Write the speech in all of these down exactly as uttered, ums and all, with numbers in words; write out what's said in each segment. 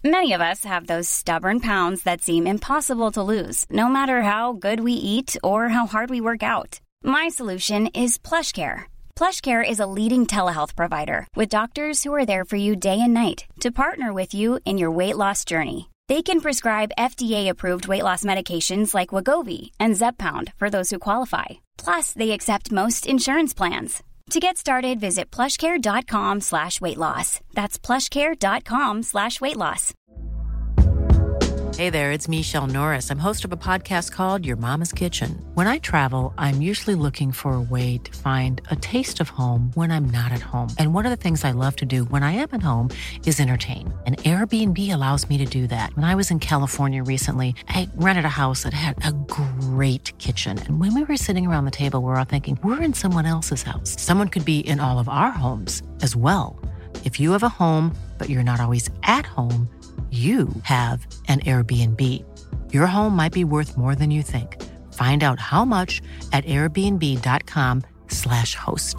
Many of us have those stubborn pounds that seem impossible to lose, no matter how good we eat or how hard we work out. My solution is PlushCare. PlushCare is a leading telehealth provider with doctors who are there for you day and night to partner with you in your weight loss journey. They can prescribe F D A-approved weight loss medications like Wegovy and Zepbound for those who qualify. Plus, they accept most insurance plans. To get started, visit plushcare.com slash weight loss. That's plushcare.com slash weight loss. Hey there, it's Michelle Norris. I'm host of a podcast called Your Mama's Kitchen. When I travel, I'm usually looking for a way to find a taste of home when I'm not at home. And one of the things I love to do when I am at home is entertain. And Airbnb allows me to do that. When I was in California recently, I rented a house that had a great kitchen. And when we were sitting around the table, we were all thinking, we're in someone else's house. Someone could be in all of our homes as well. If you have a home, but you're not always at home, you have an Airbnb. Your home might be worth more than you think. Find out how much at airbnb.com slash host.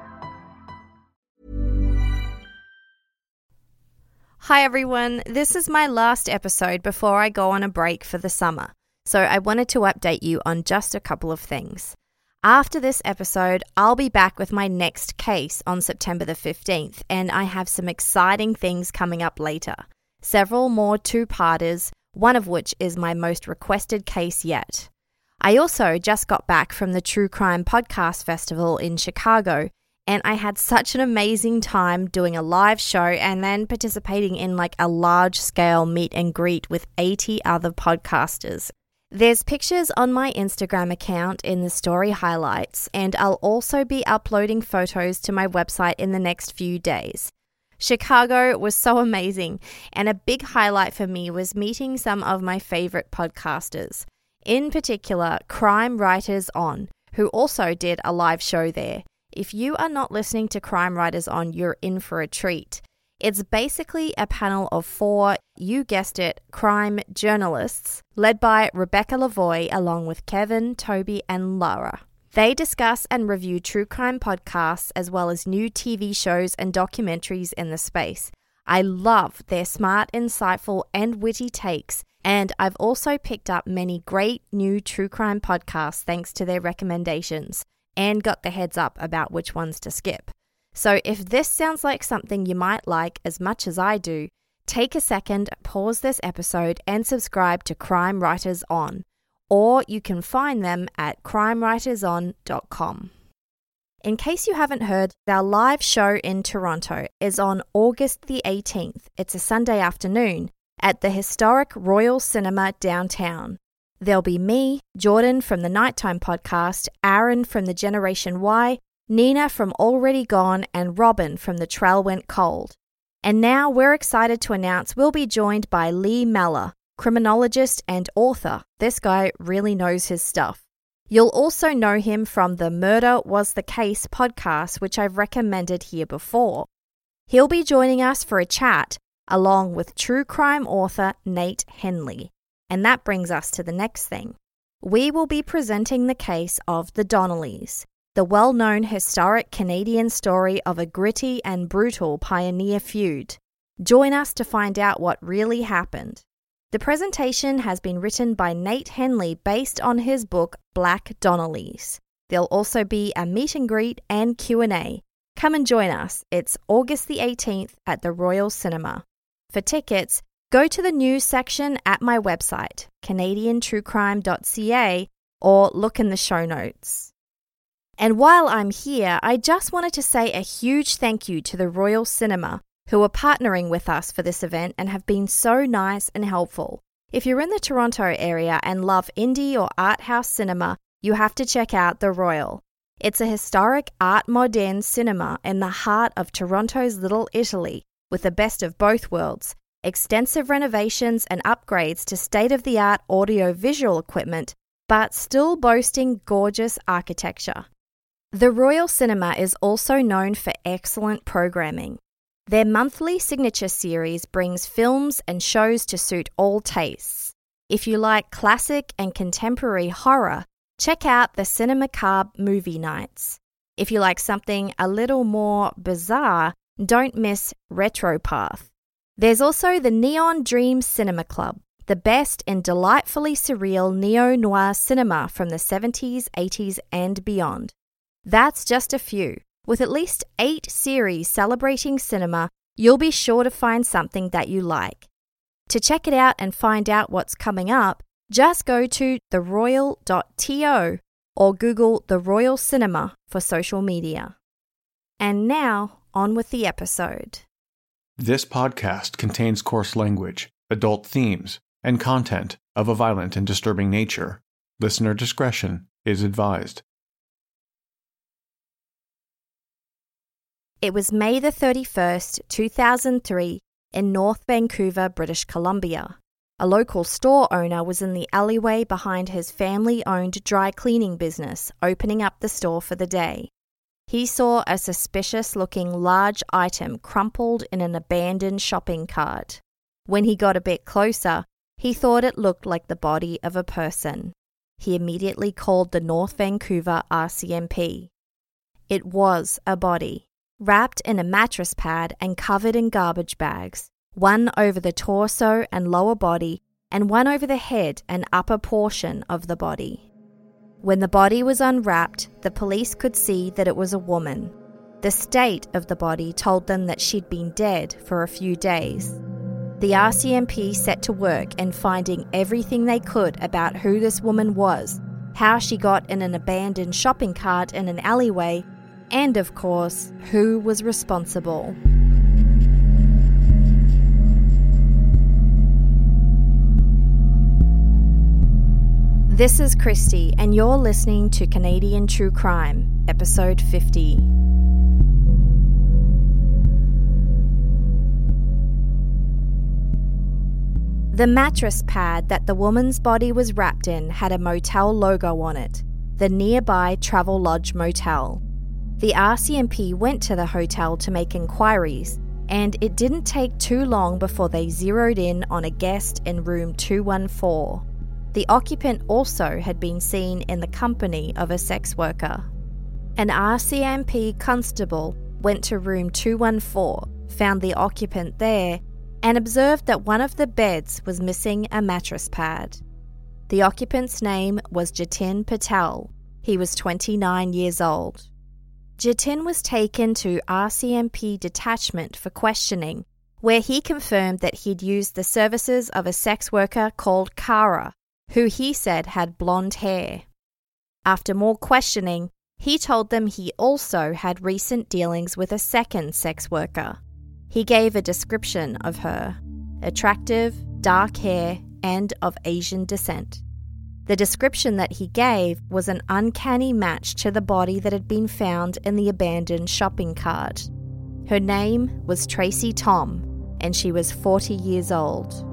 Hi everyone, this is my last episode before I go on a break for the summer. So I wanted to update you on just a couple of things. After this episode, I'll be back with my next case on September the fifteenth, and I have some exciting things coming up later. Several more two-parters, one of which is my most requested case yet. I also just got back from the True Crime Podcast Festival in Chicago, and I had such an amazing time doing a live show and then participating in like a large-scale meet and greet with eighty other podcasters. There's pictures on my Instagram account in the story highlights, and I'll also be uploading photos to my website in the next few days. Chicago was so amazing, and a big highlight for me was meeting some of my favorite podcasters, in particular Crime Writers On, who also did a live show there. If you are not listening to Crime Writers On, you're in for a treat. It's basically a panel of four, you guessed it, crime journalists, led by Rebecca Lavoie along with Kevin, Toby, and Lara. They discuss and review true crime podcasts as well as new T V shows and documentaries in the space. I love their smart, insightful, and witty takes, and I've also picked up many great new true crime podcasts thanks to their recommendations, and got the heads up about which ones to skip. So if this sounds like something you might like as much as I do, take a second, pause this episode, and subscribe to Crime Writers On. Or you can find them at crime writers on dot com. In case you haven't heard, our live show in Toronto is on August the eighteenth. It's a Sunday afternoon at the historic Royal Cinema downtown. There'll be me, Jordan from the Nighttime Podcast, Aaron from the Generation Y, Nina from Already Gone, and Robin from The Trail Went Cold. And now we're excited to announce we'll be joined by Lee Meller, criminologist and author. This guy really knows his stuff. You'll also know him from the Murder Was the Case podcast, which I've recommended here before. He'll be joining us for a chat, along with true crime author Nate Henley. And that brings us to the next thing. We will be presenting the case of the Donnellys, the well-known historic Canadian story of a gritty and brutal pioneer feud. Join us to find out what really happened. The presentation has been written by Nate Henley based on his book Black Donnellys. There'll also be a meet and greet and Q and A. Come and join us. It's August the eighteenth at the Royal Cinema. For tickets, go to the news section at my website, canadian true crime dot c a, or look in the show notes. And while I'm here, I just wanted to say a huge thank you to the Royal Cinema, who are partnering with us for this event and have been so nice and helpful. If you're in the Toronto area and love indie or art house cinema, you have to check out the Royal. It's a historic art moderne cinema in the heart of Toronto's Little Italy, with the best of both worlds, extensive renovations and upgrades to state-of-the-art audio-visual equipment, but still boasting gorgeous architecture. The Royal Cinema is also known for excellent programming. Their monthly signature series brings films and shows to suit all tastes. If you like classic and contemporary horror, check out the Cinemacabre movie nights. If you like something a little more bizarre, don't miss Retropath. There's also the Neon Dream Cinema Club, the best and delightfully surreal neo-noir cinema from the seventies, eighties and beyond. That's just a few. With at least eight series celebrating cinema, you'll be sure to find something that you like. To check it out and find out what's coming up, just go to the royal dot to or Google The Royal Cinema for social media. And now, on with the episode. This podcast contains coarse language, adult themes, and content of a violent and disturbing nature. Listener discretion is advised. It was May the thirty-first, two thousand three, in North Vancouver, British Columbia. A local store owner was in the alleyway behind his family-owned dry cleaning business, opening up the store for the day. He saw a suspicious-looking large item crumpled in an abandoned shopping cart. When he got a bit closer, he thought it looked like the body of a person. He immediately called the North Vancouver R C M P. It was a body, wrapped in a mattress pad and covered in garbage bags, one over the torso and lower body, and one over the head and upper portion of the body. When the body was unwrapped, the police could see that it was a woman. The state of the body told them that she'd been dead for a few days. The R C M P set to work in finding everything they could about who this woman was, how she got in an abandoned shopping cart in an alleyway, and of course, who was responsible. This is Christy, and you're listening to Canadian True Crime, episode fifty. The mattress pad that the woman's body was wrapped in had a motel logo on it, the nearby Travelodge Motel. The R C M P went to the hotel to make inquiries, and it didn't take too long before they zeroed in on a guest in room two one four. The occupant also had been seen in the company of a sex worker. An R C M P constable went to room two one four, found the occupant there, and observed that one of the beds was missing a mattress pad. The occupant's name was Jatin Patel. He was twenty-nine years old. Jatin was taken to R C M P detachment for questioning, where he confirmed that he'd used the services of a sex worker called Kara, who he said had blonde hair. After more questioning, he told them he also had recent dealings with a second sex worker. He gave a description of her: attractive, dark hair, and of Asian descent. The description that he gave was an uncanny match to the body that had been found in the abandoned shopping cart. Her name was Tracy Tom, and she was forty years old.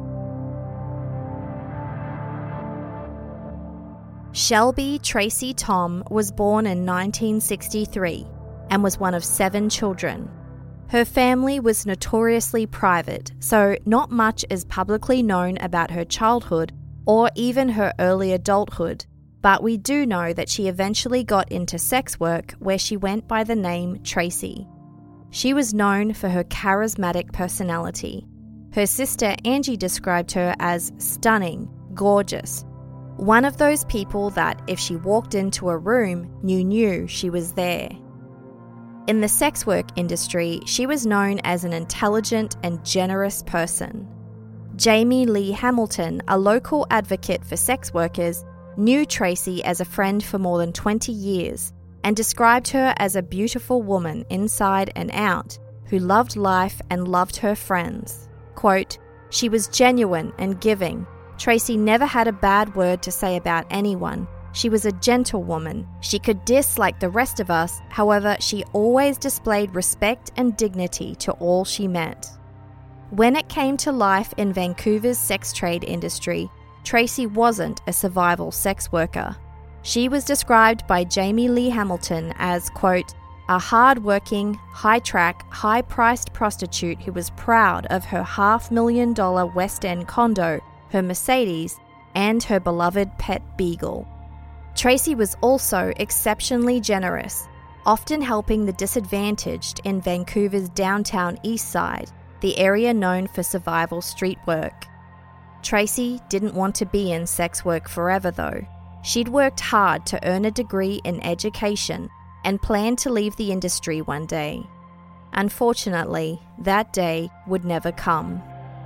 Shelby Tracy Tom was born in nineteen sixty-three and was one of seven children. Her family was notoriously private, so not much is publicly known about her childhood or even her early adulthood, but we do know that she eventually got into sex work where she went by the name Tracy. She was known for her charismatic personality. Her sister Angie described her as stunning, gorgeous, one of those people that if she walked into a room, you knew she was there. In the sex work industry, she was known as an intelligent and generous person. Jamie Lee Hamilton, a local advocate for sex workers, knew Tracy as a friend for more than twenty years and described her as a beautiful woman inside and out who loved life and loved her friends. Quote, "She was genuine and giving. Tracy never had a bad word to say about anyone. She was a gentlewoman. She could diss like the rest of us, however, she always displayed respect and dignity to all she met." When it came to life in Vancouver's sex trade industry, Tracy wasn't a survival sex worker. She was described by Jamie Lee Hamilton as, quote, "a hard-working, high-track, high-priced prostitute who was proud of her half-million dollar West End condo, her Mercedes, and her beloved pet beagle." Tracy was also exceptionally generous, often helping the disadvantaged in Vancouver's downtown east side, the area known for survival street work. Tracy didn't want to be in sex work forever though. She'd worked hard to earn a degree in education and planned to leave the industry one day. Unfortunately, that day would never come.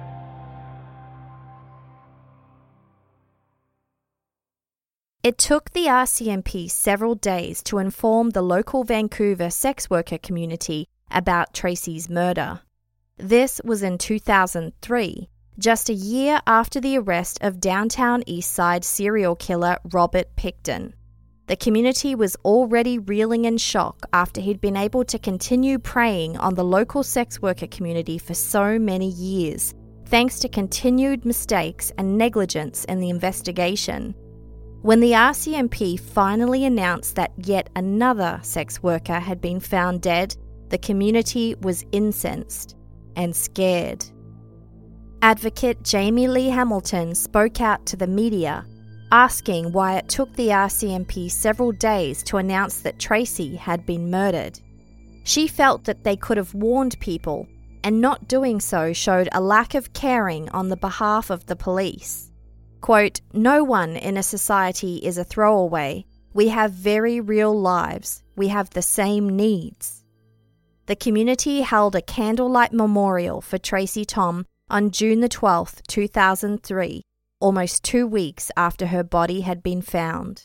It took the R C M P several days to inform the local Vancouver sex worker community about Tracy's murder. This was in two thousand three, just a year after the arrest of downtown Eastside serial killer Robert Pickton. The community was already reeling in shock after he'd been able to continue preying on the local sex worker community for so many years, thanks to continued mistakes and negligence in the investigation. When the R C M P finally announced that yet another sex worker had been found dead, the community was incensed and scared. Advocate Jamie Lee Hamilton spoke out to the media, asking why it took the R C M P several days to announce that Tracy had been murdered. She felt that they could have warned people, and not doing so showed a lack of caring on the behalf of the police. Quote, "No one in a society is a throwaway. We have very real lives. We have the same needs." The community held a candlelight memorial for Tracy Tom on June the twelfth, two thousand three, almost two weeks after her body had been found.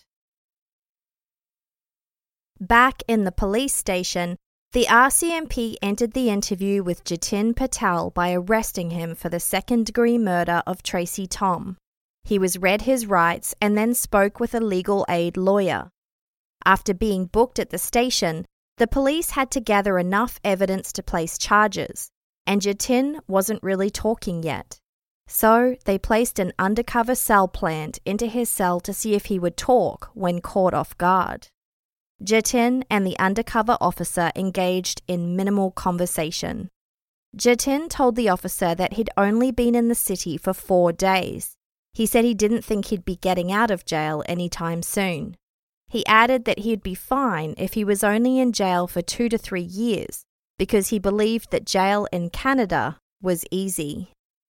Back in the police station, the R C M P ended the interview with Jatin Patel by arresting him for the second-degree murder of Tracy Tom. He was read his rights and then spoke with a legal aid lawyer. After being booked at the station, the police had to gather enough evidence to place charges, and Jatin wasn't really talking yet. So they placed an undercover cell plant into his cell to see if he would talk when caught off guard. Jatin and the undercover officer engaged in minimal conversation. Jatin told the officer that he'd only been in the city for four days. He said he didn't think he'd be getting out of jail anytime soon. He added that he'd be fine if he was only in jail for two to three years, because he believed that jail in Canada was easy.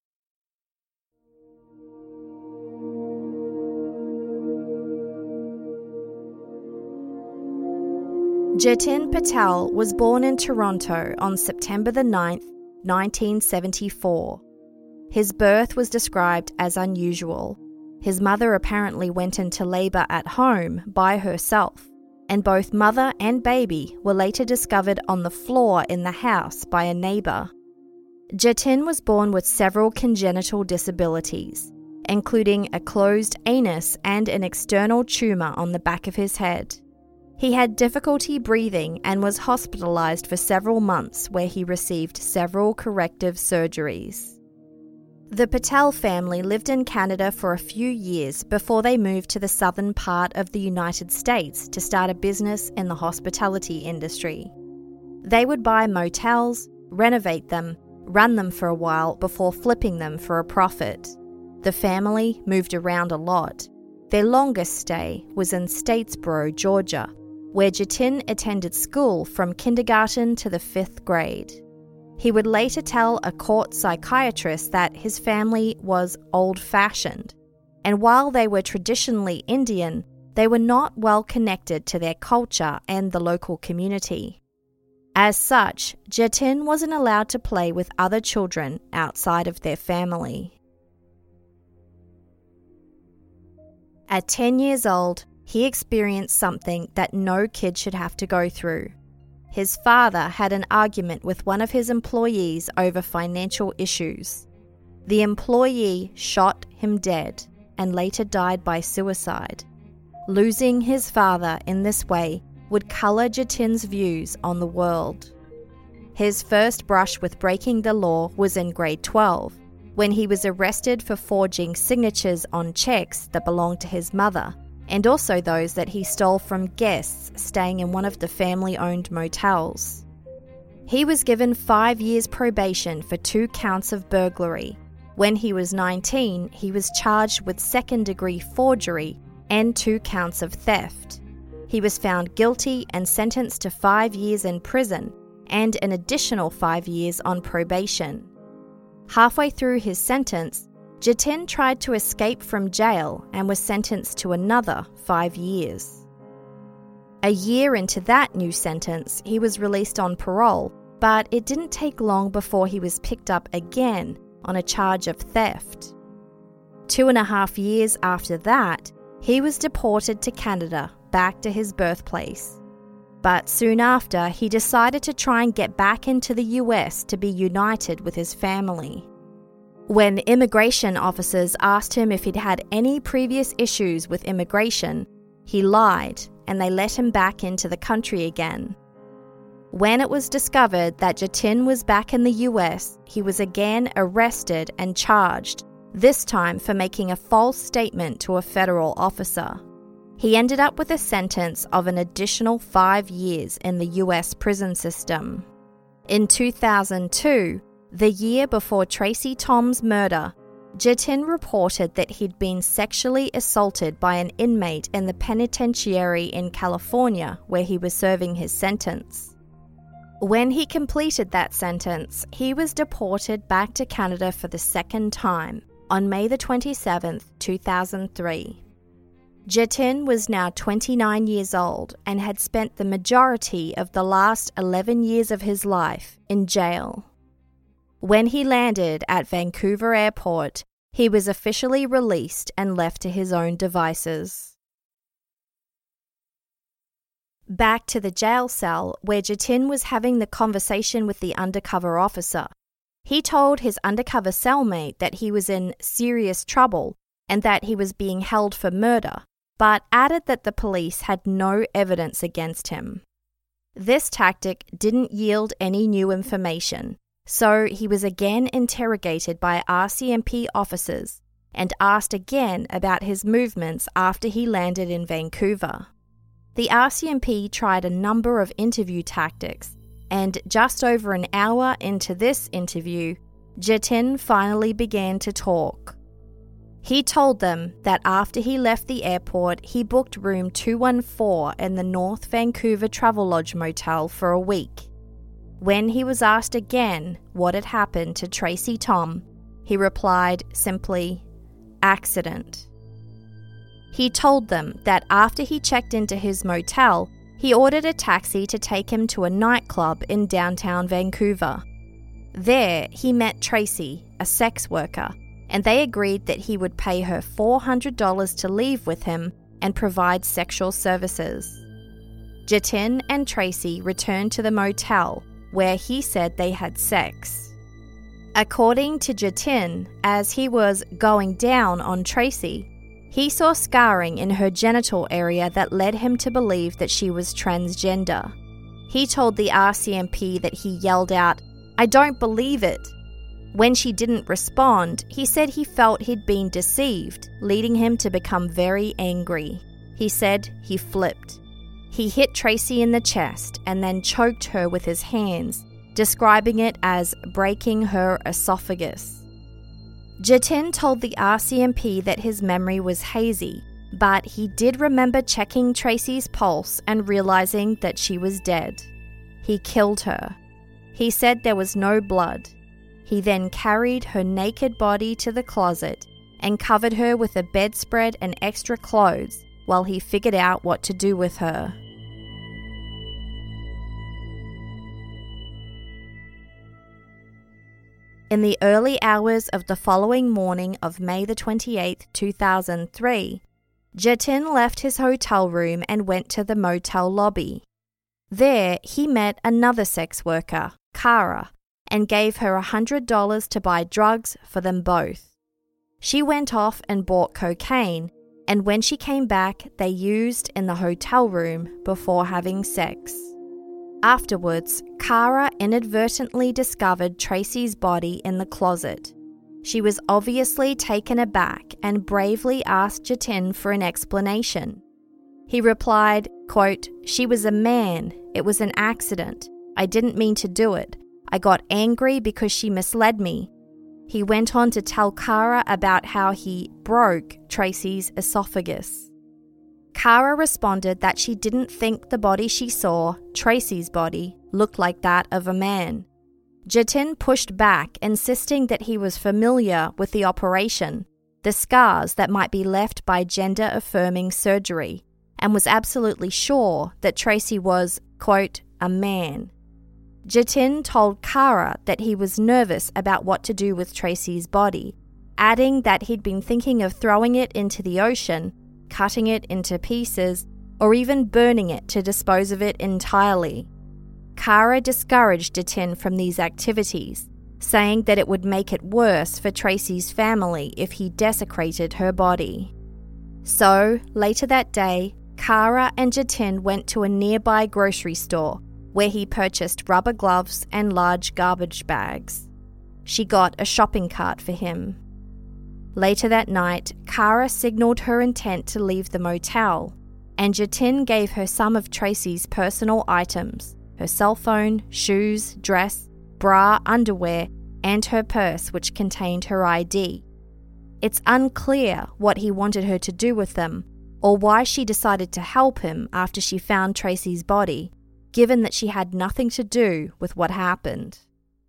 Jatin Patel was born in Toronto on September the ninth, nineteen seventy-four. His birth was described as unusual. His mother apparently went into labour at home by herself, and both mother and baby were later discovered on the floor in the house by a neighbour. Jatin was born with several congenital disabilities, including a closed anus and an external tumour on the back of his head. He had difficulty breathing and was hospitalised for several months, where he received several corrective surgeries. The Patel family lived in Canada for a few years before they moved to the southern part of the United States to start a business in the hospitality industry. They would buy motels, renovate them, run them for a while before flipping them for a profit. The family moved around a lot. Their longest stay was in Statesboro, Georgia, where Jatin attended school from kindergarten to the fifth grade. He would later tell a court psychiatrist that his family was old-fashioned, and while they were traditionally Indian, they were not well connected to their culture and the local community. As such, Jatin wasn't allowed to play with other children outside of their family. At ten years old, he experienced something that no kid should have to go through. His father had an argument with one of his employees over financial issues. The employee shot him dead and later died by suicide. Losing his father in this way would colour Jatin's views on the world. His first brush with breaking the law was in grade twelve, when he was arrested for forging signatures on cheques that belonged to his mother, and also those that he stole from guests staying in one of the family-owned motels. He was given five years probation for two counts of burglary. When he was nineteen, he was charged with second-degree forgery and two counts of theft. He was found guilty and sentenced to five years in prison and an additional five years on probation. Halfway through his sentence, Jatin tried to escape from jail and was sentenced to another five years. A year into that new sentence, he was released on parole, but it didn't take long before he was picked up again on a charge of theft. Two and a half years after that, he was deported to Canada, back to his birthplace. But soon after, he decided to try and get back into the U S to be united with his family. When immigration officers asked him if he'd had any previous issues with immigration, he lied and they let him back into the country again. When it was discovered that Jatin was back in the U S, he was again arrested and charged, this time for making a false statement to a federal officer. He ended up with a sentence of an additional five years in the U S prison system. In two thousand two, the year before Tracy Tom's murder, Jatin reported that he'd been sexually assaulted by an inmate in the penitentiary in California where he was serving his sentence. When he completed that sentence, he was deported back to Canada for the second time on May the twenty-seventh, two thousand three. Jatin was now twenty-nine years old and had spent the majority of the last eleven years of his life in jail. When he landed at Vancouver Airport, he was officially released and left to his own devices. Back to the jail cell where Jatin was having the conversation with the undercover officer. He told his undercover cellmate that he was in serious trouble and that he was being held for murder, but added that the police had no evidence against him. This tactic didn't yield any new information, so he was again interrogated by R C M P officers and asked again about his movements after he landed in Vancouver. The R C M P tried a number of interview tactics, and just over an hour into this interview, Jatin finally began to talk. He told them that after he left the airport, he booked room two one four in the North Vancouver Travelodge Motel for a week. When he was asked again what had happened to Tracy Tom, he replied simply, "Accident." He told them that after he checked into his motel, he ordered a taxi to take him to a nightclub in downtown Vancouver. There, he met Tracy, a sex worker, and they agreed that he would pay her four hundred dollars to leave with him and provide sexual services. Jatin and Tracy returned to the motel, where he said they had sex. According to Jatin, as he was going down on Tracy, he saw scarring in her genital area that led him to believe that she was transgender. He told the R C M P that he yelled out, "I don't believe it." When she didn't respond, he said he felt he'd been deceived, leading him to become very angry. He said he flipped. He hit Tracy in the chest and then choked her with his hands, describing it as breaking her esophagus. Jatin told the R C M P that his memory was hazy, but he did remember checking Tracy's pulse and realizing that she was dead. He killed her. He said there was no blood. He then carried her naked body to the closet and covered her with a bedspread and extra clothes while he figured out what to do with her. In the early hours of the following morning of May the twenty-eighth, two thousand three, Jatin left his hotel room and went to the motel lobby. There, he met another sex worker, Kara, and gave her one hundred dollars to buy drugs for them both. She went off and bought cocaine, and when she came back, they used in the hotel room before having sex. Afterwards, Kara inadvertently discovered Tracy's body in the closet. She was obviously taken aback and bravely asked Jatin for an explanation. He replied, quote, "She was a man. It was an accident. I didn't mean to do it. I got angry because she misled me." He went on to tell Kara about how he broke Tracy's esophagus. Kara responded that she didn't think the body she saw, Tracy's body, looked like that of a man. Jatin pushed back, insisting that he was familiar with the operation, the scars that might be left by gender-affirming surgery, and was absolutely sure that Tracy was, quote, a man. Jatin told Kara that he was nervous about what to do with Tracy's body, adding that he'd been thinking of throwing it into the ocean, cutting it into pieces, or even burning it to dispose of it entirely. Kara discouraged Jatin from these activities, saying that it would make it worse for Tracy's family if he desecrated her body. So, later that day, Kara and Jatin went to a nearby grocery store where he purchased rubber gloves and large garbage bags. She got a shopping cart for him. Later that night, Kara signaled her intent to leave the motel, and Jatin gave her some of Tracy's personal items, her cell phone, shoes, dress, bra, underwear, and her purse, which contained her I D. It's unclear what he wanted her to do with them, or why she decided to help him after she found Tracy's body, given that she had nothing to do with what happened.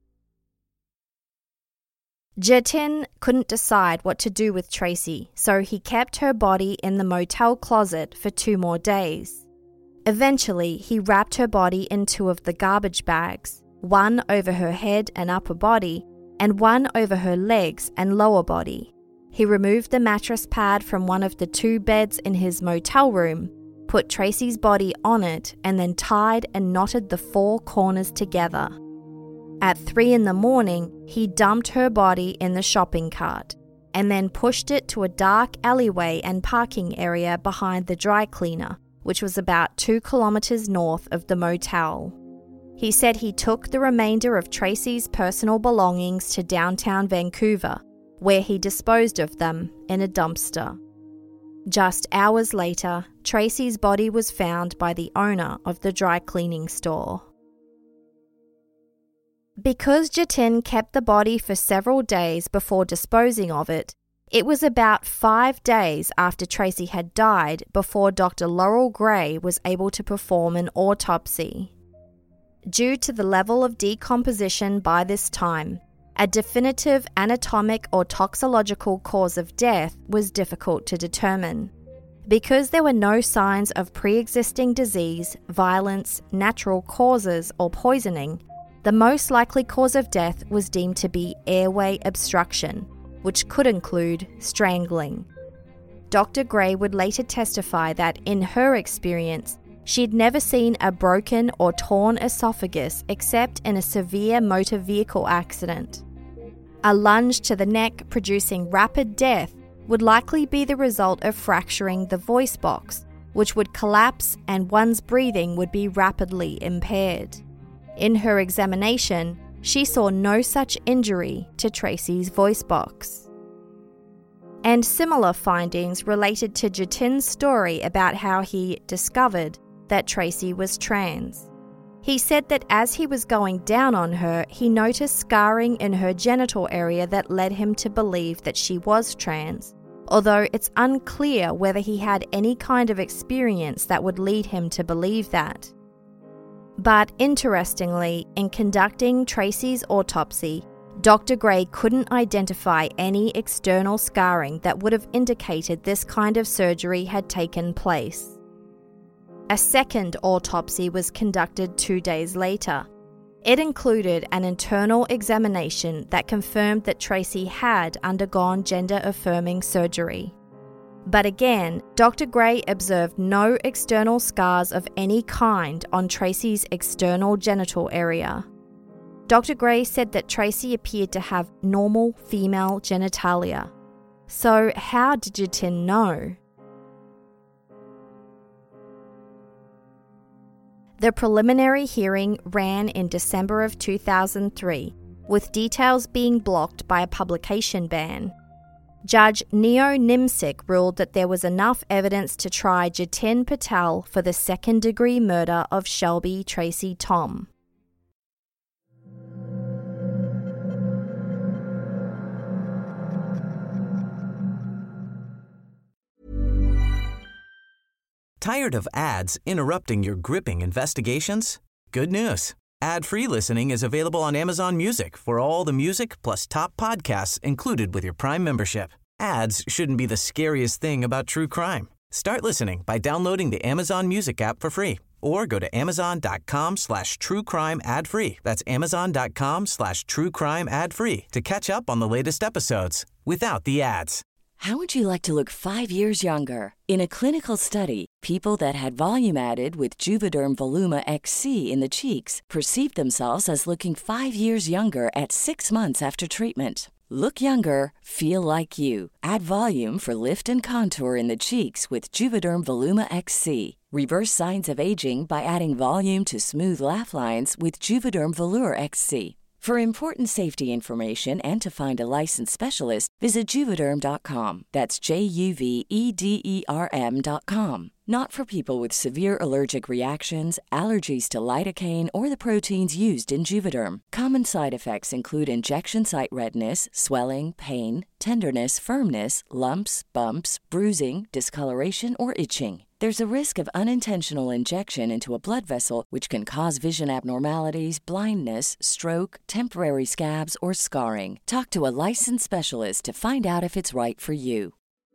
Jatin couldn't decide what to do with Tracy, so he kept her body in the motel closet for two more days. Eventually, he wrapped her body in two of the garbage bags, one over her head and upper body, and one over her legs and lower body. He removed the mattress pad from one of the two beds in his motel room, put Tracy's body on it, and then tied and knotted the four corners together. At three in the morning, he dumped her body in the shopping cart, and then pushed it to a dark alleyway and parking area behind the dry cleaner, which was about two kilometers north of the motel. He said he took the remainder of Tracy's personal belongings to downtown Vancouver, where he disposed of them in a dumpster. Just hours later, Tracy's body was found by the owner of the dry cleaning store. Because Jatin kept the body for several days before disposing of it, it was about five days after Tracy had died before Doctor Laurel Gray was able to perform an autopsy. Due to the level of decomposition by this time, a definitive anatomic or toxicological cause of death was difficult to determine. Because there were no signs of pre-existing disease, violence, natural causes, or poisoning, the most likely cause of death was deemed to be airway obstruction, which could include strangling. Doctor Gray would later testify that, in her experience, she'd never seen a broken or torn esophagus except in a severe motor vehicle accident. A lunge to the neck producing rapid death would likely be the result of fracturing the voice box, which would collapse and one's breathing would be rapidly impaired. In her examination, she saw no such injury to Tracy's voice box. And similar findings related to Jatin's story about how he discovered that Tracy was trans. He said that as he was going down on her, he noticed scarring in her genital area that led him to believe that she was trans, although it's unclear whether he had any kind of experience that would lead him to believe that. But interestingly, in conducting Tracy's autopsy, Doctor Gray couldn't identify any external scarring that would have indicated this kind of surgery had taken place. A second autopsy was conducted two days later. It included an internal examination that confirmed that Tracy had undergone gender-affirming surgery. But again, Doctor Gray observed no external scars of any kind on Tracy's external genital area. Doctor Gray said that Tracy appeared to have normal female genitalia. So how did Jatin know? The preliminary hearing ran in December of two thousand three, with details being blocked by a publication ban. Judge Neo Nimsik ruled that there was enough evidence to try Jatin Patel for the second-degree murder of Shelby Tracy Tom. Tired of ads interrupting your gripping investigations? Good news. Ad-free listening is available on Amazon Music for all the music plus top podcasts included with your Prime membership. Ads shouldn't be the scariest thing about true crime. Start listening by downloading the Amazon Music app for free or go to amazon.com slash true crime ad free. That's amazon.com slash true crime ad free to catch up on the latest episodes without the ads. How would you like to look five years younger? In a clinical study, people that had volume added with Juvederm Voluma X C in the cheeks perceived themselves as looking five years younger at six months after treatment. Look younger, feel like you. Add volume for lift and contour in the cheeks with Juvederm Voluma X C. Reverse signs of aging by adding volume to smooth laugh lines with Juvederm Volure X C. For important safety information and to find a licensed specialist, visit Juvederm dot com. That's J U V E D E R M dot com. Not for people with severe allergic reactions, allergies to lidocaine, or the proteins used in Juvederm. Common side effects include injection site redness, swelling, pain, tenderness, firmness, lumps, bumps, bruising, discoloration, or itching. There's a risk of unintentional injection into a blood vessel, which can cause vision abnormalities, blindness, stroke, temporary scabs, or scarring. Talk to a licensed specialist to find out if it's right for you.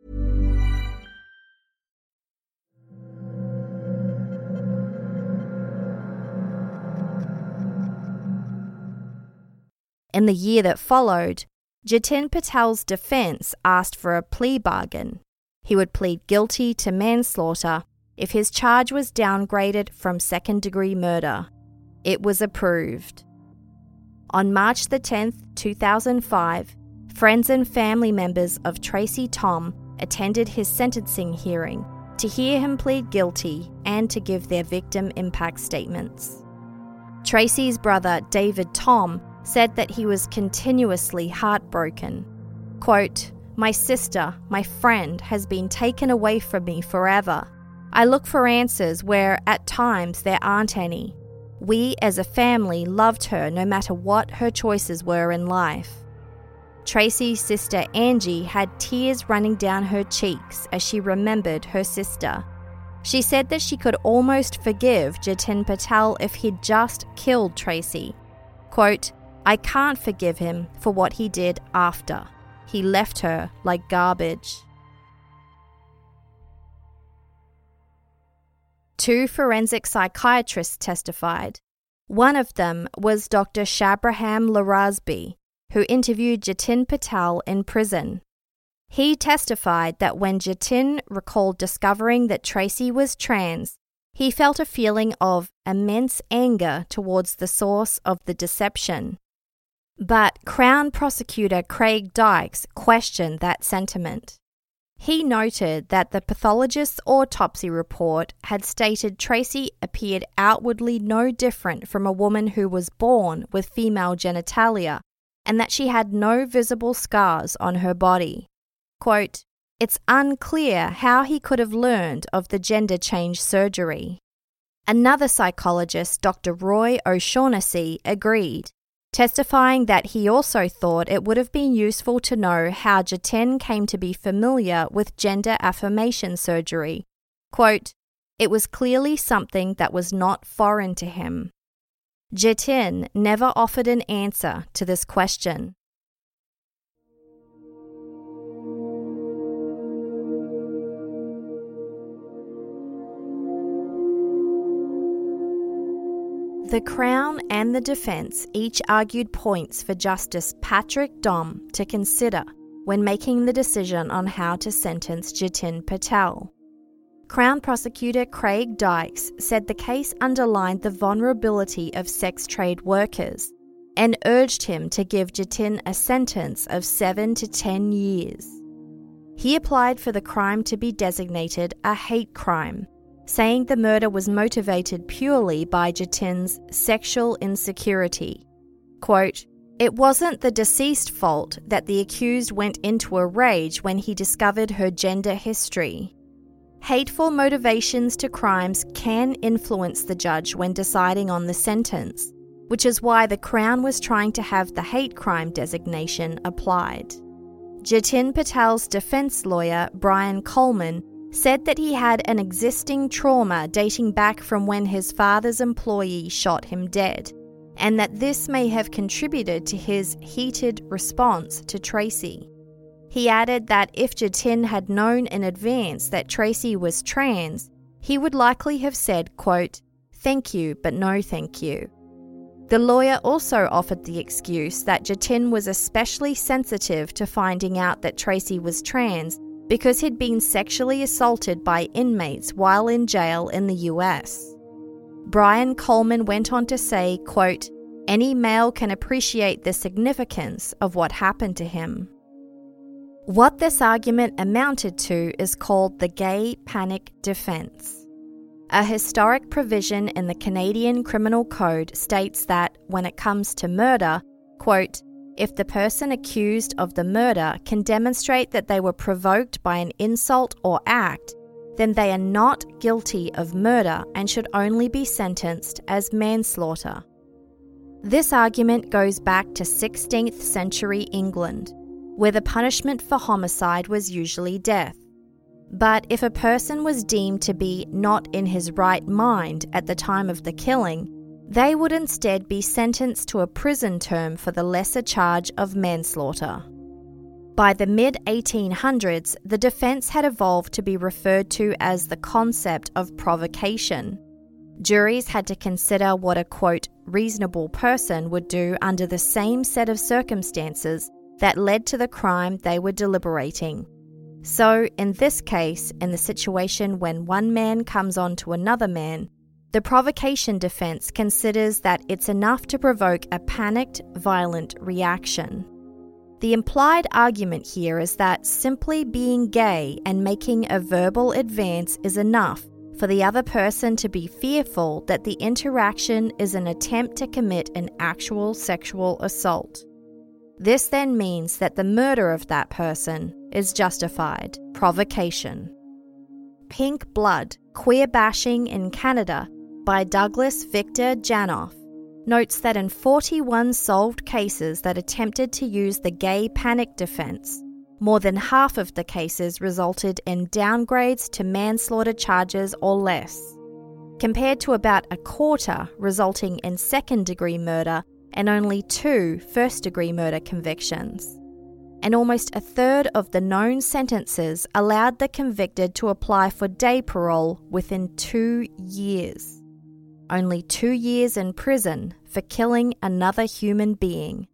In the year that followed, Jatin Patel's defense asked for a plea bargain. He would plead guilty to manslaughter if his charge was downgraded from second-degree murder. It was approved. On March the tenth, two thousand five, friends and family members of Tracy Tom attended his sentencing hearing to hear him plead guilty and to give their victim impact statements. Tracy's brother, David Tom, said that he was continuously heartbroken. Quote, "My sister, my friend, has been taken away from me forever. I look for answers where, at times, there aren't any. We, as a family, loved her no matter what her choices were in life." Tracy's sister Angie had tears running down her cheeks as she remembered her sister. She said that she could almost forgive Jatin Patel if he'd just killed Tracy. Quote, "I can't forgive him for what he did after. He left her like garbage." Two forensic psychiatrists testified. One of them was Doctor Shabraham Larrazby, who interviewed Jatin Patel in prison. He testified that when Jatin recalled discovering that Tracy was trans, he felt a feeling of immense anger towards the source of the deception. But Crown Prosecutor Craig Dykes questioned that sentiment. He noted that the pathologist's autopsy report had stated Tracy appeared outwardly no different from a woman who was born with female genitalia, and that she had no visible scars on her body. Quote, "It's unclear how he could have learned of the gender change surgery." Another psychologist, Doctor Roy O'Shaughnessy, agreed, testifying that he also thought it would have been useful to know how Jatin came to be familiar with gender affirmation surgery. Quote, "It was clearly something that was not foreign to him." Jatin never offered an answer to this question. The Crown and the defence each argued points for Justice Patrick Dom to consider when making the decision on how to sentence Jatin Patel. Crown Prosecutor Craig Dykes said the case underlined the vulnerability of sex trade workers and urged him to give Jatin a sentence of seven to ten years. He applied for the crime to be designated a hate crime, saying the murder was motivated purely by Jatin's sexual insecurity. Quote, "It wasn't the deceased's fault that the accused went into a rage when he discovered her gender history. Hateful motivations to crimes can influence the judge when deciding on the sentence, which is why the Crown was trying to have the hate crime designation applied." Jatin Patel's defense lawyer, Brian Coleman, said that he had an existing trauma dating back from when his father's employee shot him dead, and that this may have contributed to his heated response to Tracy. He added that if Jatin had known in advance that Tracy was trans, he would likely have said, quote, "Thank you, but no thank you." The lawyer also offered the excuse that Jatin was especially sensitive to finding out that Tracy was trans because he'd been sexually assaulted by inmates while in jail in the U S. Brian Coleman went on to say, quote, "Any male can appreciate the significance of what happened to him." What this argument amounted to is called the gay panic defense. A historic provision in the Canadian Criminal Code states that when it comes to murder, quote, "If the person accused of the murder can demonstrate that they were provoked by an insult or act, then they are not guilty of murder and should only be sentenced as manslaughter." This argument goes back to sixteenth century England, where the punishment for homicide was usually death. But if a person was deemed to be not in his right mind at the time of the killing, they would instead be sentenced to a prison term for the lesser charge of manslaughter. By the mid eighteen hundreds, the defense had evolved to be referred to as the concept of provocation. Juries had to consider what a, quote, "reasonable person" would do under the same set of circumstances that led to the crime they were deliberating. So, in this case, in the situation when one man comes on to another man, the provocation defense considers that it's enough to provoke a panicked, violent reaction. The implied argument here is that simply being gay and making a verbal advance is enough for the other person to be fearful that the interaction is an attempt to commit an actual sexual assault. This then means that the murder of that person is justified. Provocation. Pink Blood, Queer Bashing in Canada by Douglas Victor Janoff notes that in forty-one solved cases that attempted to use the gay panic defense, more than half of the cases resulted in downgrades to manslaughter charges or less, compared to about a quarter resulting in second-degree murder and only two first-degree murder convictions. And almost a third of the known sentences allowed the convicted to apply for day parole within two years. Only two years in prison for killing another human being.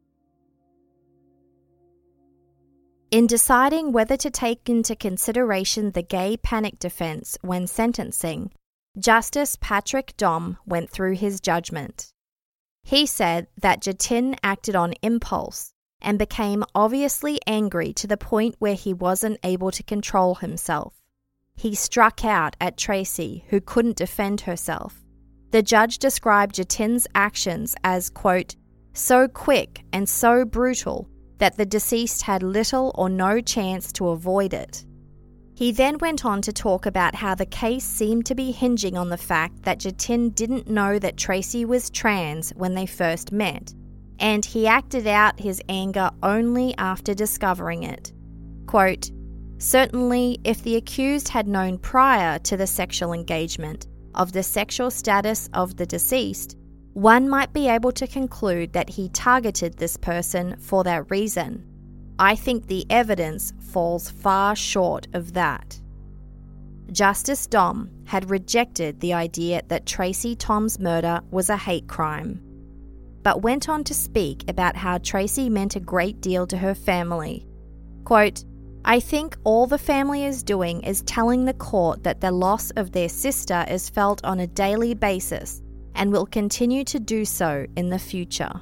In deciding whether to take into consideration the gay panic defense when sentencing, Justice Patrick Dom went through his judgment. He said that Jatin acted on impulse and became obviously angry to the point where he wasn't able to control himself. He struck out at Tracy, who couldn't defend herself. The judge described Jatin's actions as, quote, "so quick and so brutal that the deceased had little or no chance to avoid it." He then went on to talk about how the case seemed to be hinging on the fact that Jatin didn't know that Tracy was trans when they first met, and he acted out his anger only after discovering it. Quote, "Certainly, if the accused had known prior to the sexual engagement of the sexual status of the deceased, one might be able to conclude that he targeted this person for that reason. I think the evidence falls far short of that." Justice Dom had rejected the idea that Tracy Tom's murder was a hate crime, but went on to speak about how Tracy meant a great deal to her family. Quote, "I think all the family is doing is telling the court that the loss of their sister is felt on a daily basis and will continue to do so in the future."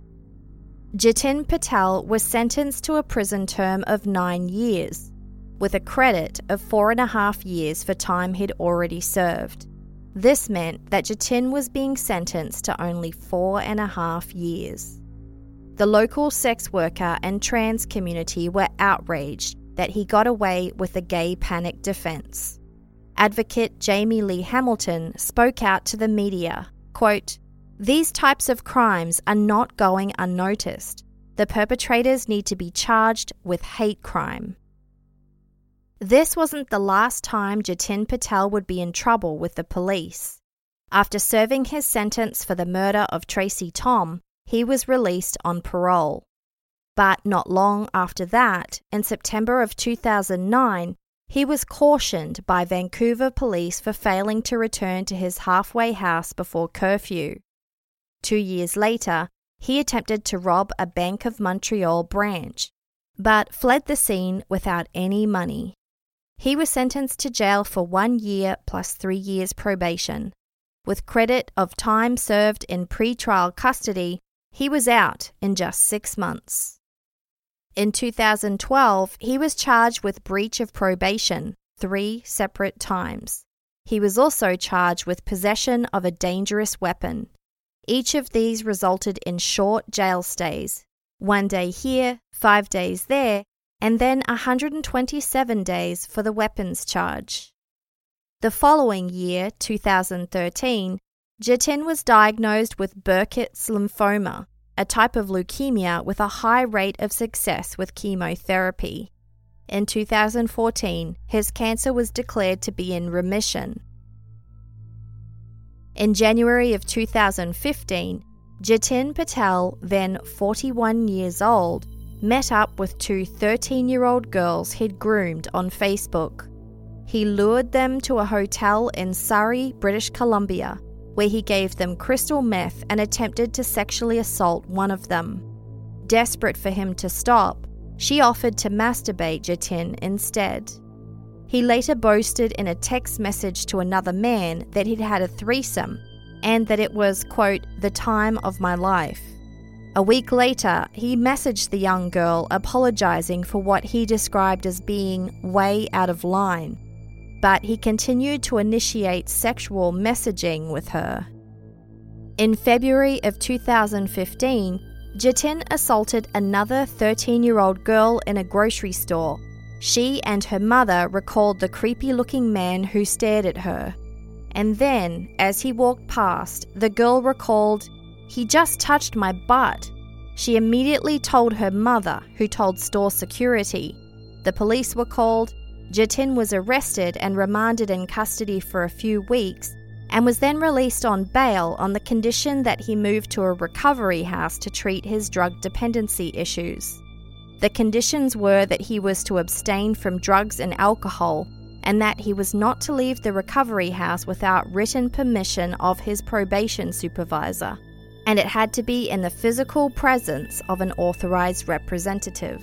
Jatin Patel was sentenced to a prison term of nine years, with a credit of four and a half years for time he'd already served. This meant that Jatin was being sentenced to only four and a half years. The local sex worker and trans community were outraged that he got away with a gay panic defense. Advocate Jamie Lee Hamilton spoke out to the media, quote, "These types of crimes are not going unnoticed. The perpetrators need to be charged with hate crime." This wasn't the last time Jatin Patel would be in trouble with the police. After serving his sentence for the murder of Tracy Tom, he was released on parole. But not long after that, in September of two thousand nine, he was cautioned by Vancouver police for failing to return to his halfway house before curfew. Two years later, he attempted to rob a Bank of Montreal branch, but fled the scene without any money. He was sentenced to jail for one year plus three years probation. With credit of time served in pre-trial custody, he was out in just six months. In two thousand twelve, he was charged with breach of probation three separate times. He was also charged with possession of a dangerous weapon. Each of these resulted in short jail stays, one day here, five days there, and then one hundred twenty-seven days for the weapons charge. The following year, two thousand thirteen, Jatin was diagnosed with Burkitt's lymphoma, a type of leukemia with a high rate of success with chemotherapy. In two thousand fourteen, his cancer was declared to be in remission. In January of two thousand fifteen, Jatin Patel, then forty-one years old, met up with two thirteen-year-old girls he'd groomed on Facebook. He lured them to a hotel in Surrey, British Columbia, where he gave them crystal meth and attempted to sexually assault one of them. Desperate for him to stop, she offered to masturbate Jatin instead. He later boasted in a text message to another man that he'd had a threesome and that it was, quote, the time of my life. A week later, he messaged the young girl apologizing for what he described as being way out of line, but he continued to initiate sexual messaging with her. In February of two thousand fifteen, Jatin assaulted another thirteen-year-old girl in a grocery store. She and her mother recalled the creepy-looking man who stared at her. And then, as he walked past, the girl recalled, "He just touched my butt." She immediately told her mother, who told store security. The police were called. Jatin was arrested and remanded in custody for a few weeks and was then released on bail on the condition that he moved to a recovery house to treat his drug dependency issues. The conditions were that he was to abstain from drugs and alcohol and that he was not to leave the recovery house without written permission of his probation supervisor, and it had to be in the physical presence of an authorized representative.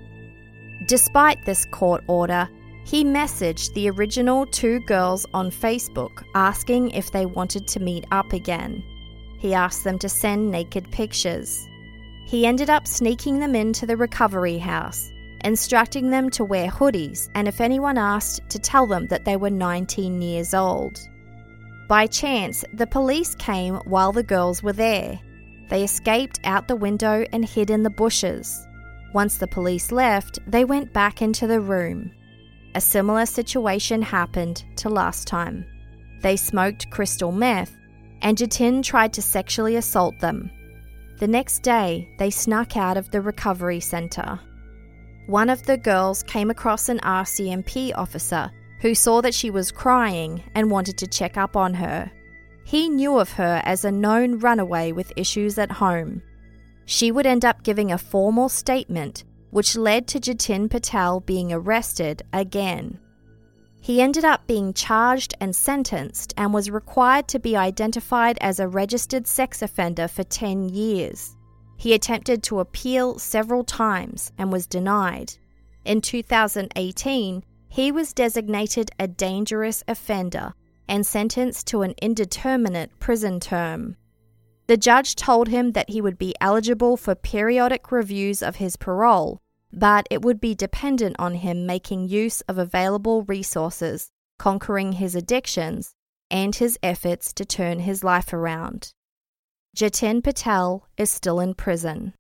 Despite this court order, he messaged the original two girls on Facebook asking if they wanted to meet up again. He asked them to send naked pictures. He ended up sneaking them into the recovery house, instructing them to wear hoodies and if anyone asked, to tell them that they were nineteen years old. By chance, the police came while the girls were there. They escaped out the window and hid in the bushes. Once the police left, they went back into the room. A similar situation happened to last time. They smoked crystal meth, and Jatin tried to sexually assault them. The next day, they snuck out of the recovery center. One of the girls came across an R C M P officer who saw that she was crying and wanted to check up on her. He knew of her as a known runaway with issues at home. She would end up giving a formal statement, which led to Jatin Patel being arrested again. He ended up being charged and sentenced and was required to be identified as a registered sex offender for ten years. He attempted to appeal several times and was denied. In two thousand eighteen, he was designated a dangerous offender and sentenced to an indeterminate prison term. The judge told him that he would be eligible for periodic reviews of his parole, but it would be dependent on him making use of available resources, conquering his addictions, and his efforts to turn his life around. Jatin Patel is still in prison.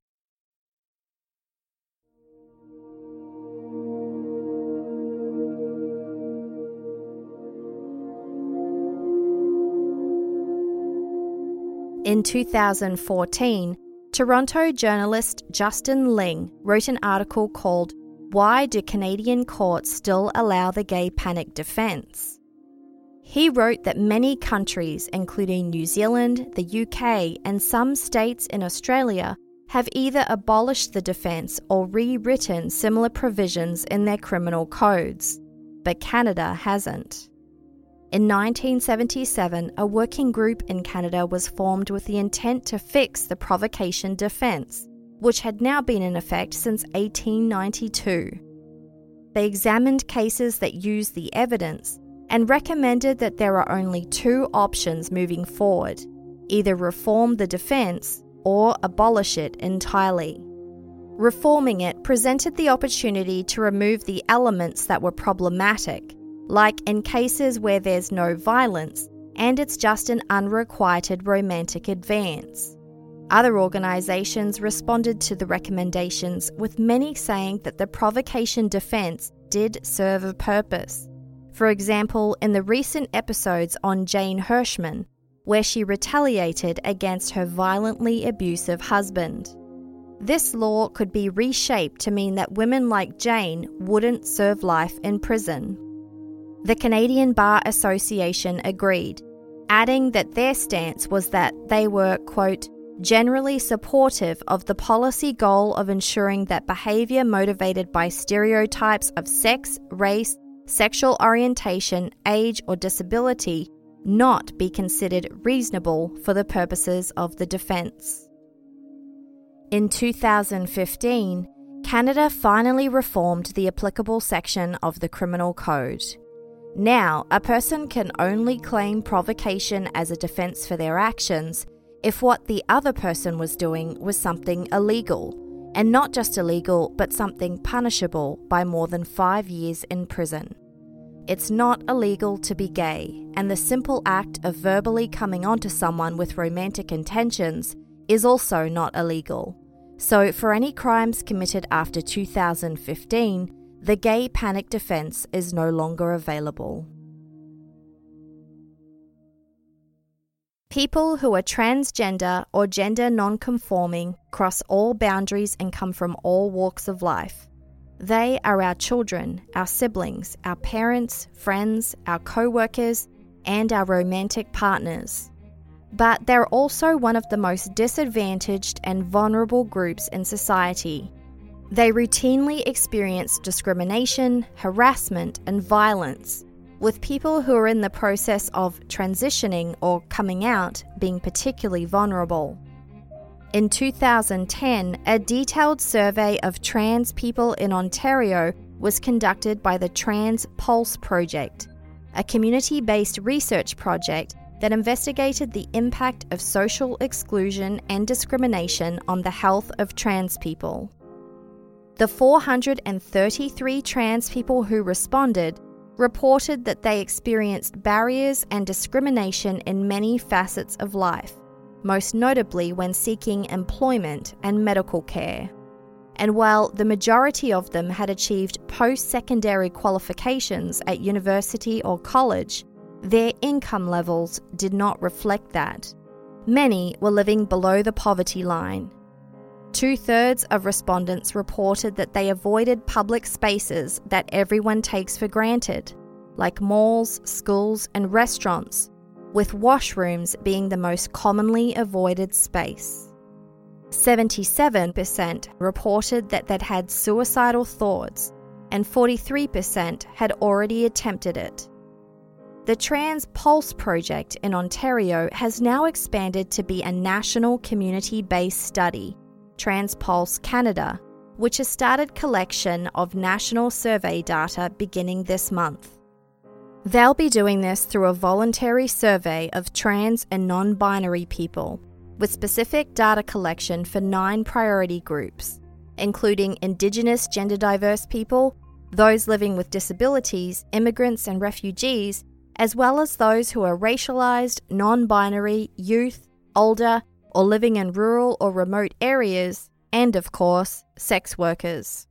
In two thousand fourteen, Toronto journalist Justin Ling wrote an article called "Why Do Canadian Courts Still Allow the Gay Panic Defense?" He wrote that many countries, including New Zealand, the U K, and some states in Australia, have either abolished the defence or rewritten similar provisions in their criminal codes, but Canada hasn't. In nineteen seventy-seven, a working group in Canada was formed with the intent to fix the provocation defence, which had now been in effect since eighteen ninety-two. They examined cases that used the evidence and recommended that there are only two options moving forward: either reform the defence or abolish it entirely. Reforming it presented the opportunity to remove the elements that were problematic, like in cases where there's no violence and it's just an unrequited romantic advance. Other organisations responded to the recommendations, with many saying that the provocation defence did serve a purpose. For example, in the recent episodes on Jane Hirschman, where she retaliated against her violently abusive husband. This law could be reshaped to mean that women like Jane wouldn't serve life in prison. The Canadian Bar Association agreed, adding that their stance was that they were, quote, generally supportive of the policy goal of ensuring that behaviour motivated by stereotypes of sex, race, sexual orientation, age or disability not be considered reasonable for the purposes of the defence. In two thousand fifteen, Canada finally reformed the applicable section of the Criminal Code. Now, a person can only claim provocation as a defence for their actions if what the other person was doing was something illegal, and not just illegal, but something punishable by more than five years in prison. It's not illegal to be gay, and the simple act of verbally coming onto someone with romantic intentions is also not illegal. So for any crimes committed after two thousand fifteen, the gay panic defence is no longer available. People who are transgender or gender non-conforming cross all boundaries and come from all walks of life. They are our children, our siblings, our parents, friends, our co-workers, and our romantic partners. But they're also one of the most disadvantaged and vulnerable groups in society. They routinely experience discrimination, harassment, and violence, with people who are in the process of transitioning or coming out being particularly vulnerable. In two thousand ten, a detailed survey of trans people in Ontario was conducted by the Trans Pulse Project, a community-based research project that investigated the impact of social exclusion and discrimination on the health of trans people. The four hundred thirty-three trans people who responded reported that they experienced barriers and discrimination in many facets of life, most notably when seeking employment and medical care. And while the majority of them had achieved post-secondary qualifications at university or college, their income levels did not reflect that. Many were living below the poverty line. Two-thirds of respondents reported that they avoided public spaces that everyone takes for granted, like malls, schools, and restaurants, with washrooms being the most commonly avoided space. seventy-seven percent reported that they'd had suicidal thoughts, and forty-three percent had already attempted it. The Trans Pulse Project in Ontario has now expanded to be a national community-based study, TransPulse Canada, which has started collection of national survey data beginning this month. They'll be doing this through a voluntary survey of trans and non-binary people, with specific data collection for nine priority groups, including Indigenous gender diverse people, those living with disabilities, immigrants and refugees, as well as those who are racialized, non-binary, youth, older, or living in rural or remote areas, and of course, sex workers.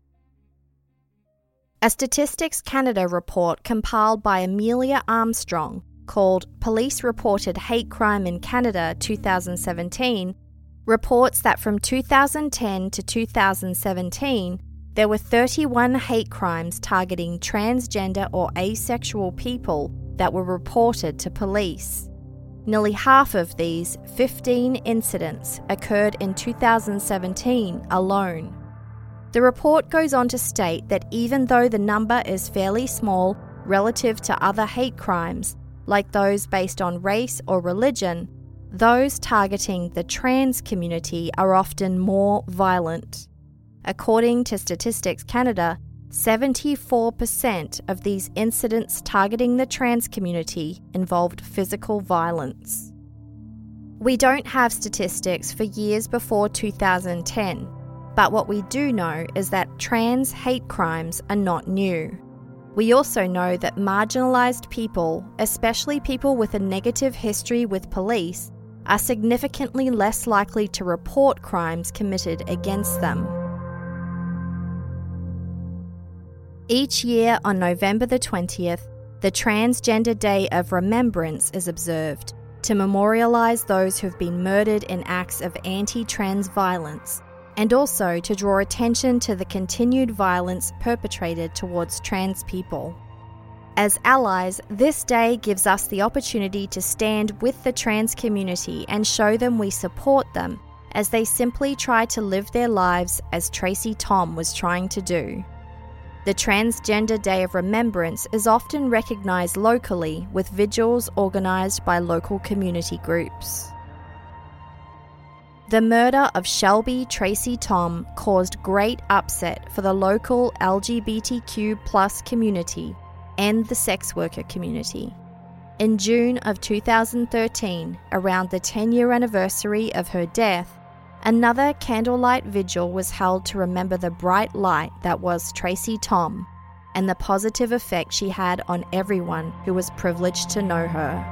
A Statistics Canada report compiled by Amelia Armstrong called Police Reported Hate Crime in Canada twenty seventeen reports that from two thousand ten to two thousand seventeen, there were thirty-one hate crimes targeting transgender or asexual people that were reported to police. Nearly half of these, fifteen incidents, occurred in two thousand seventeen alone. The report goes on to state that even though the number is fairly small relative to other hate crimes, like those based on race or religion, those targeting the trans community are often more violent. According to Statistics Canada, seventy-four percent of these incidents targeting the trans community involved physical violence. We don't have statistics for years before two thousand ten, but what we do know is that trans hate crimes are not new. We also know that marginalised people, especially people with a negative history with police, are significantly less likely to report crimes committed against them. Each year on November the twentieth, the Transgender Day of Remembrance is observed to memorialise those who have been murdered in acts of anti-trans violence, and also to draw attention to the continued violence perpetrated towards trans people. As allies, this day gives us the opportunity to stand with the trans community and show them we support them as they simply try to live their lives as Tracy Tom was trying to do. The Transgender Day of Remembrance is often recognised locally with vigils organised by local community groups. The murder of Shelby Tracy Tom caused great upset for the local L G B T Q plus community and the sex worker community. In June of two thousand thirteen, around the ten-year anniversary of her death, another candlelight vigil was held to remember the bright light that was Tracy Tom and the positive effect she had on everyone who was privileged to know her.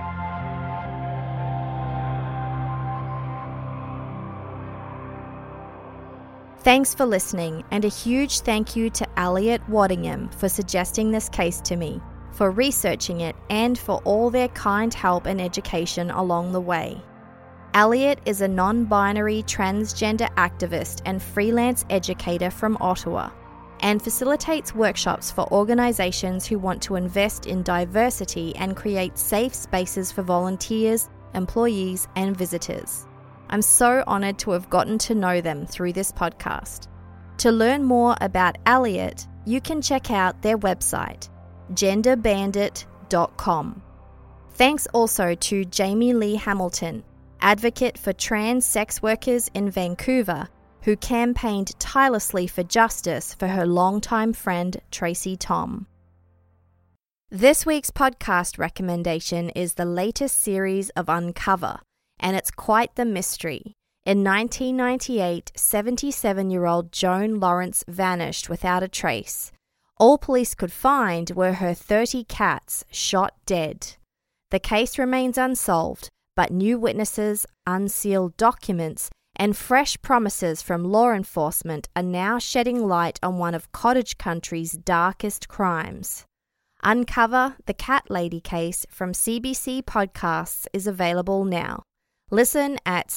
Thanks for listening, and a huge thank you to Elliot Waddingham for suggesting this case to me, for researching it, and for all their kind help and education along the way. Elliot is a non-binary transgender activist and freelance educator from Ottawa, and facilitates workshops for organisations who want to invest in diversity and create safe spaces for volunteers, employees, and visitors. I'm so honoured to have gotten to know them through this podcast. To learn more about Elliot, you can check out their website, gender bandit dot com. Thanks also to Jamie Lee Hamilton, advocate for trans sex workers in Vancouver, who campaigned tirelessly for justice for her longtime friend Tracy Tom. This week's podcast recommendation is the latest series of Uncover, and it's quite the mystery. In nineteen ninety-eight, seventy-seven-year-old Joan Lawrence vanished without a trace. All police could find were her thirty cats shot dead. The case remains unsolved, but new witnesses, unsealed documents, and fresh promises from law enforcement are now shedding light on one of cottage country's darkest crimes. Uncover, the Cat Lady case from C B C Podcasts is available now. Listen at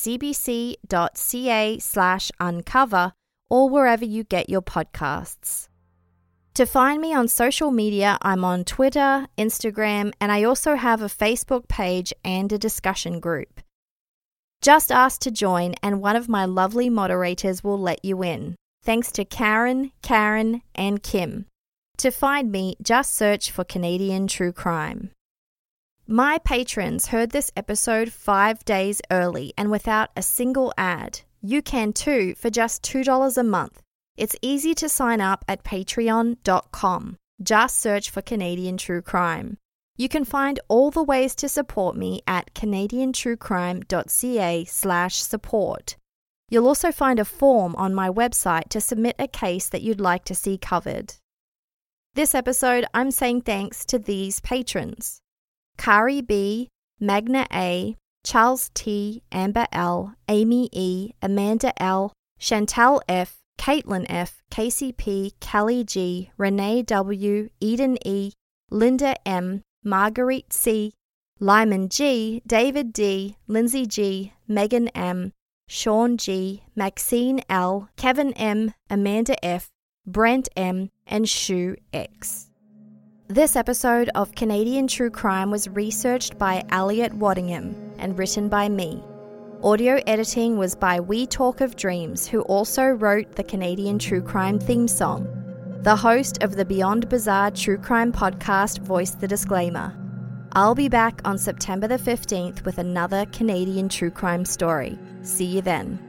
cbc.ca slash uncover or wherever you get your podcasts. To find me on social media, I'm on Twitter, Instagram, and I also have a Facebook page and a discussion group. Just ask to join and one of my lovely moderators will let you in. Thanks to Karen, Karen, and Kim. To find me, just search for Canadian True Crime. My patrons heard this episode five days early and without a single ad. You can too for just two dollars a month. It's easy to sign up at patreon dot com. Just search for Canadian True Crime. You can find all the ways to support me at canadiantruecrime.ca slash support. You'll also find a form on my website to submit a case that you'd like to see covered. This episode, I'm saying thanks to these patrons: Kari B, Magna A, Charles T, Amber L, Amy E, Amanda L, Chantal F, Caitlin F, Casey P, Kelly G, Renee W, Eden E, Linda M, Marguerite C, Lyman G, David D, Lindsay G, Megan M, Sean G, Maxine L, Kevin M, Amanda F, Brent M, and Shu X. This episode of Canadian True Crime was researched by Elliot Waddingham and written by me. Audio editing was by We Talk of Dreams, who also wrote the Canadian True Crime theme song. The host of the Beyond Bizarre True Crime podcast voiced the disclaimer. I'll be back on September the fifteenth with another Canadian True Crime story. See you then.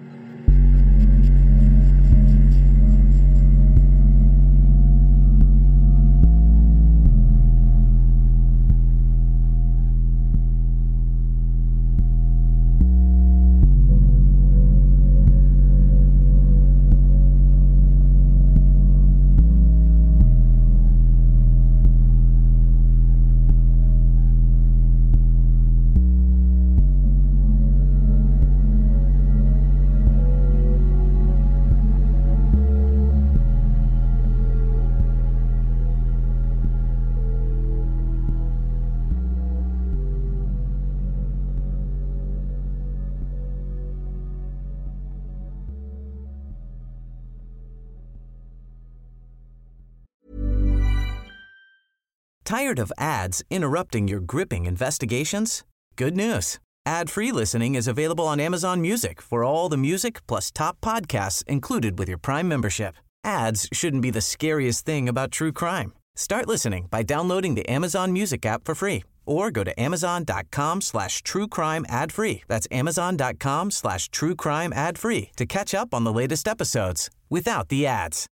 Tired of ads interrupting your gripping investigations? Good news. Ad-free listening is available on Amazon Music for all the music plus top podcasts included with your Prime membership. Ads shouldn't be the scariest thing about true crime. Start listening by downloading the Amazon Music app for free or go to amazon.com slash true crime ad free. That's amazon.com slash true crime ad free to catch up on the latest episodes without the ads.